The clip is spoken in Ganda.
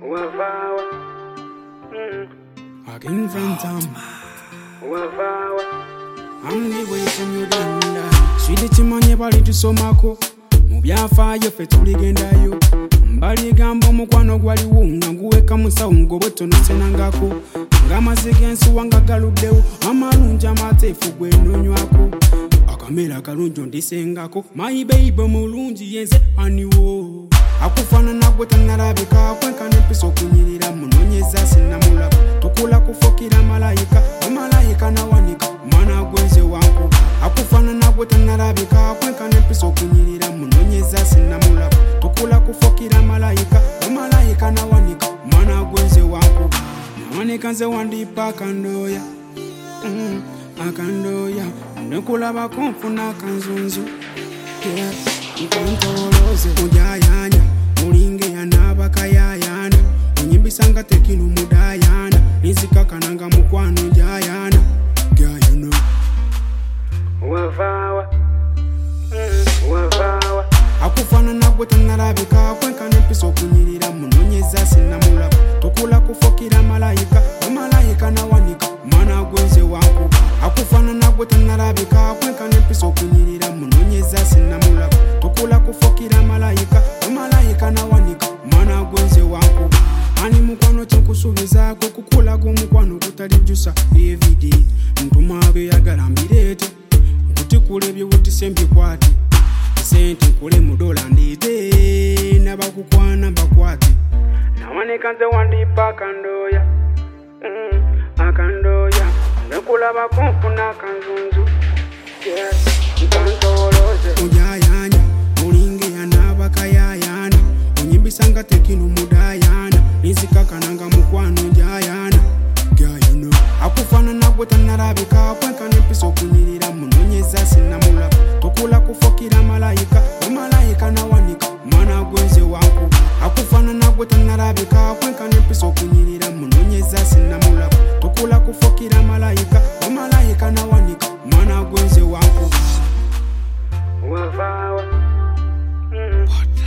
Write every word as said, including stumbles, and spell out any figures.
Wavawa. I can find time. Wavawa. I'm the way from you down. Sweet chimanye bali tusomako. Mu byafaayo ffe tuligendayo. Mbali gambo mukwano gwaliwo nga nguweka musawo ngobe tonosenangako. Ng'amazzi g'ensuwa nga galuddewo amalungi amateefu gwenonywako. Akamera akalungi ondisengako. My baby mulungi yenze aniwo. Akufaanana gwe tannalabika kwenkana empisa okunyirira munoonyeza sinnamulaba. Tukula kufukira malayika malayika nawanika mwana gwenze wangu. Akufaanana gwe tannalabika kwenkana empisa okunyirira munoonyeza sinnamulaba. Tukula kufukira malayika malayika nawanika mwana gwenze wangu. Nawanika nze wandipa akandooya mm, akandooya nekulabako nfuna akanzunzu yeah. Nkontoloze kujayanya mulinge yanabakayayana onyimbisanga tekino mudayana nizikakananga mukwano jayana gayano. Wavawa. Wavawa. Akufaanana gwe tannalabika kwenkana empisa okunyirira munoonyeza sinnamulaba. Tukula kufukira malayika malayika nawanika mwana gwenze wangu. Akufaanana gwe tannalabika kwenkana empisa okunyirira munoonyeza sinnamulaba. Tukula kufukira malayika malayika nawanika mwana gwenze wangu. Ani mukwano kyenkusuubizaako kukulaga omukwano kutalijjusa everyday. Ntuma abeyagala mbireete nkutikula ebyobutise mbikwate. Sente nkule mu dola ndiite nabakukwana bakwate. Nawanika nze wandipa akandooya mm, akandooya nekulabako nfuna akanzunzu yeah. Nkontoloze ojayanya mulinge yanabakayayana onyimbisanga tekino mudayana nizikakananga mukwano jayana gayano. Akufaanana gwe tannalabika kwenkana empisa okunyirira munoonyeza sinnamulaba. Tukula kufukira malayika malayika nawanika mwana gwenze wangu. Akufaanana gwe tannalabika kwenkana empisa okunyirira munoonyeza sinnamulaba. Tukula kufukira malayika malayika nawanika mwana gwenze wangu. Wavawa.